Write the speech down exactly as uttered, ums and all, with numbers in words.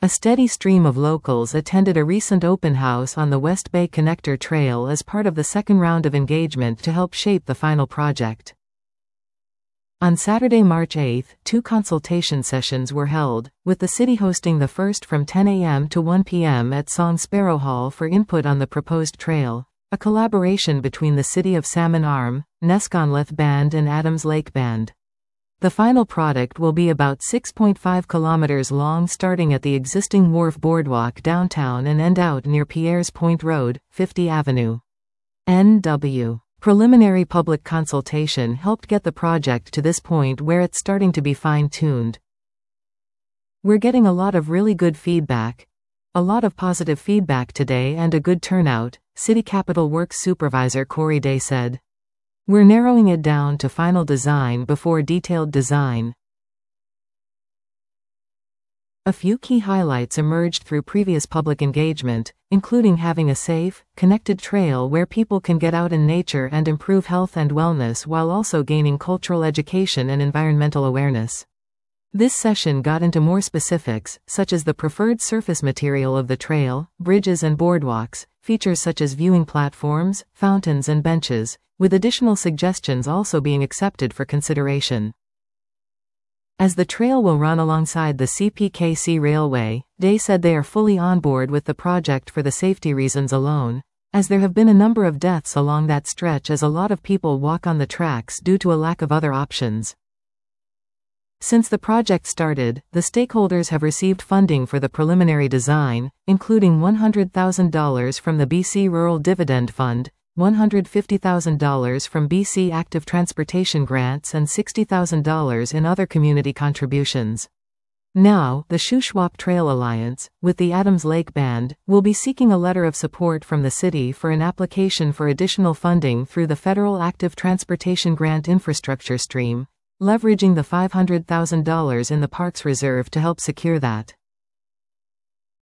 A steady stream of locals attended a recent open house on the West Bay Connector Trail as part of the second round of engagement to help shape the final project. On Saturday, March eighth, two consultation sessions were held, with the city hosting the first from ten a m to one p m at Song Sparrow Hall for input on the proposed trail, a collaboration between the City of Salmon Arm, Nesconleth Band and Adams Lake Band. The final product will be about six point five kilometers long, starting at the existing Wharf Boardwalk downtown and end out near Pierres Point Road, fiftieth Avenue. N W Preliminary public consultation helped get the project to this point where it's starting to be fine-tuned. We're getting a lot of really good feedback. A lot of positive feedback today and a good turnout, City Capital Works Supervisor Corey Day said. We're narrowing it down to final design before detailed design. A few key highlights emerged through previous public engagement, including having a safe, connected trail where people can get out in nature and improve health and wellness while also gaining cultural education and environmental awareness. This session got into more specifics, such as the preferred surface material of the trail, bridges and boardwalks, features such as viewing platforms, fountains and benches, with additional suggestions also being accepted for consideration. As the trail will run alongside the C P K C Railway, Day said they are fully on board with the project for the safety reasons alone, as there have been a number of deaths along that stretch as a lot of people walk on the tracks due to a lack of other options. Since the project started, the stakeholders have received funding for the preliminary design, including one hundred thousand dollars from the B C Rural Dividend Fund, one hundred fifty thousand dollars from B C Active Transportation Grants and sixty thousand dollars in other community contributions. Now, the Shuswap Trail Alliance, with the Adams Lake Band, will be seeking a letter of support from the city for an application for additional funding through the Federal Active Transportation Grant Infrastructure Stream, leveraging the five hundred thousand dollars in the Parks Reserve to help secure that.